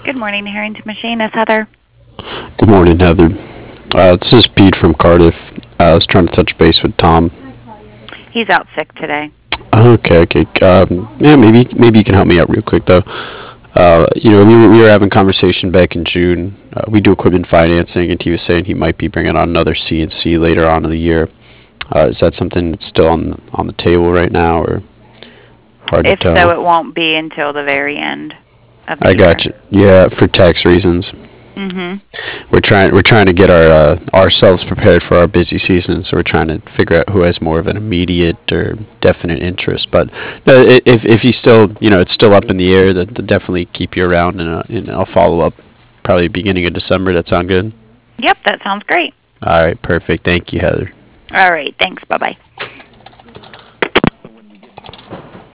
Good morning, Harrington Machine. It's Heather. Good morning, Heather. This is Pete from Cardiff. I was trying to touch base with Tom. He's out sick today. Okay. Yeah, maybe you can help me out real quick though. We were having a conversation back in June. We do equipment financing, and he was saying he might be bringing on another CNC later on in the year. Is that something that's still on the table right now, or hard to If so, tell? it won't be until the very end of the I year. got you. Yeah, for tax reasons. Mhm. We're trying to get our ourselves prepared for our busy season, so we're trying to figure out who has more of an immediate or definite interest. But no, if you still, it's still up in the air, then definitely keep you around, and I'll follow up probably beginning of December. That sound good? Yep, that sounds great. All right, perfect. Thank you, Heather. All right, thanks. Bye-bye.